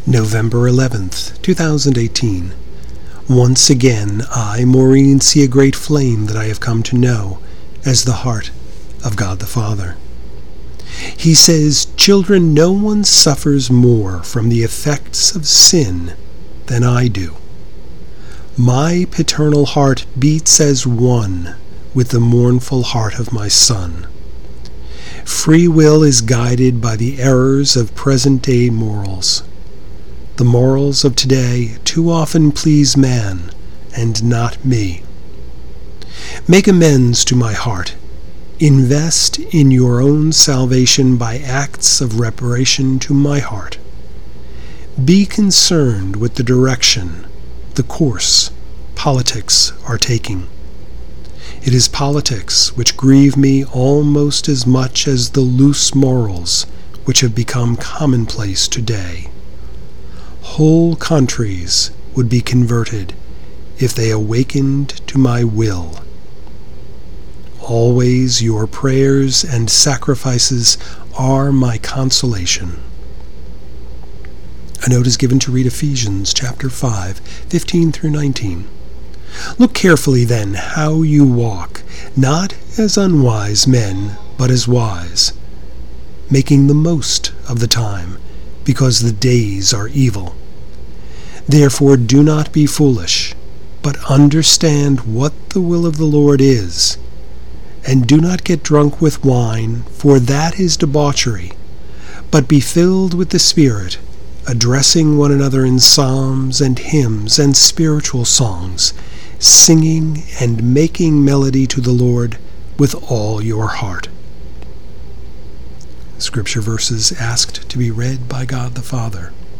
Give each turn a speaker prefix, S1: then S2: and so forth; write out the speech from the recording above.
S1: November 11th, 2018. Once again, I, Maureen, see a great flame that I have come to know as the heart of God the Father. He says, "Children, no one suffers more from the effects of sin than I do. My paternal heart beats as one with the mournful heart of my son. Free will is guided by the errors of present-day morals. The morals of today too often please man and not me. Make amends to my heart. Invest in your own salvation by acts of reparation to my heart. Be concerned with the direction, the course, politics are taking. It is politics which grieve me almost as much as the loose morals which have become commonplace today. Whole countries would be converted if they awakened to my will. Always your prayers and sacrifices are my consolation." A note is given to read Ephesians chapter 5, 15 through 19. "Look carefully then how you walk, not as unwise men, but as wise, making the most of the time, because the days are evil. Therefore do not be foolish, but understand what the will of the Lord is. And do not get drunk with wine, for that is debauchery, but be filled with the Spirit, addressing one another in psalms and hymns and spiritual songs, singing and making melody to the Lord with all your heart." Scripture verses asked to be read by God the Father.